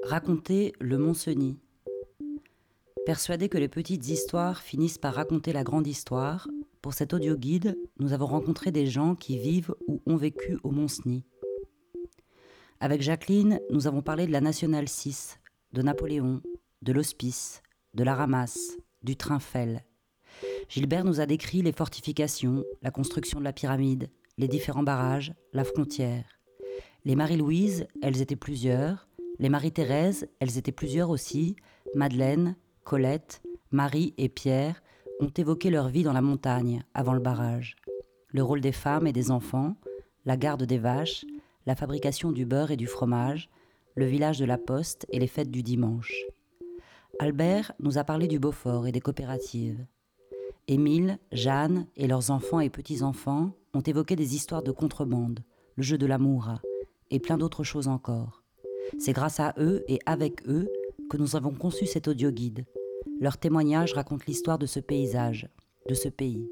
Raconter le Mont-Cenis. Persuadés que les petites histoires finissent par raconter la grande histoire, pour cet audio-guide, nous avons rencontré des gens qui vivent ou ont vécu au Mont-Cenis. Avec Jacqueline, nous avons parlé de la Nationale 6, de Napoléon, de l'Hospice, de la Ramasse, du train Fell. Gilbert nous a décrit les fortifications, la construction de la pyramide, les différents barrages, la frontière. Les Marie-Louise, elles étaient plusieurs. Les Marie-Thérèse, elles étaient plusieurs aussi. Madeleine, Colette, Marie et Pierre ont évoqué leur vie dans la montagne, avant le barrage. Le rôle des femmes et des enfants, la garde des vaches, la fabrication du beurre et du fromage, le village de la Poste et les fêtes du dimanche. Albert nous a parlé du Beaufort et des coopératives. Émile, Jeanne et leurs enfants et petits-enfants ont évoqué des histoires de contrebande, le jeu de l'amour et plein d'autres choses encore. C'est grâce à eux et avec eux que nous avons conçu cet audio-guide. Leurs témoignages racontent l'histoire de ce paysage, de ce pays.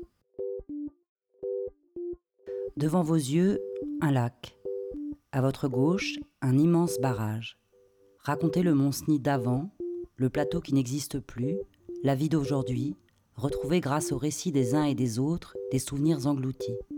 Devant vos yeux, un lac. À votre gauche, un immense barrage. Racontez le Mont-Cenis d'avant, le plateau qui n'existe plus, la vie d'aujourd'hui, retrouvée grâce au récit des uns et des autres, des souvenirs engloutis.